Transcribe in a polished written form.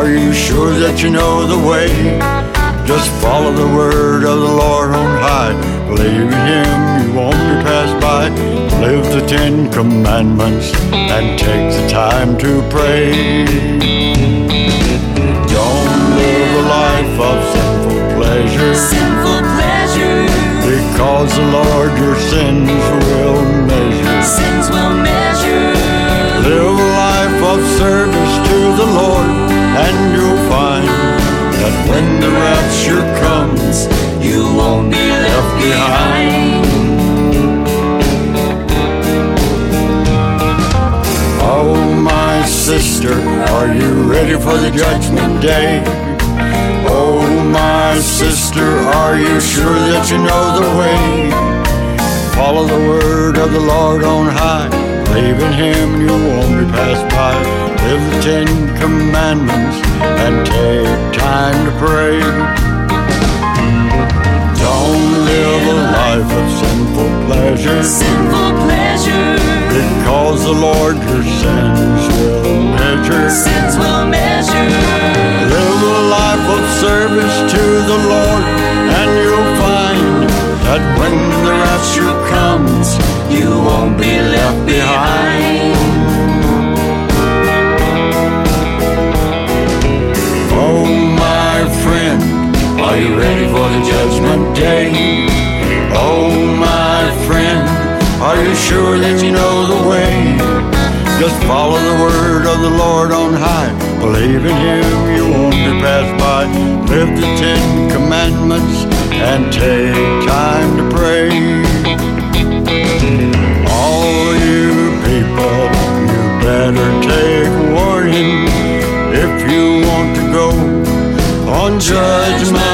Are you sure that you know the way? Just follow the word of the Lord on high. Believe in Him, you won't be passed by. Live the 10 Commandments and take the time to pray. Don't live a life of sinful pleasure. Sinful pleasure. Because the Lord your sins will measure. Sins will measure. Live a life of service to the Lord, and you'll find that when the rapture comes, you won't be left behind. Oh, my sister, are you ready for the judgment day? Oh, my sister, are you sure that you know the way? Follow the word of the Lord on high. Believe in Him, you won't be passed by. Live the 10 Commandments and take time to pray. Don't live a life of sinful pleasure. Sinful pleasure. Because the Lord your sins will measure. Sins will measure. Live a life of service to the Lord, and you'll find that when the rapture comes, you won't be left behind. Oh, my friend, are you ready for the judgment day? Oh, my friend, are you sure that you know the way? Just follow the word of the Lord on high. Believe in Him, you won't be passed by. Live the 10 Commandments and take time to pray. All you people, you better take warning if you want to go on Judgment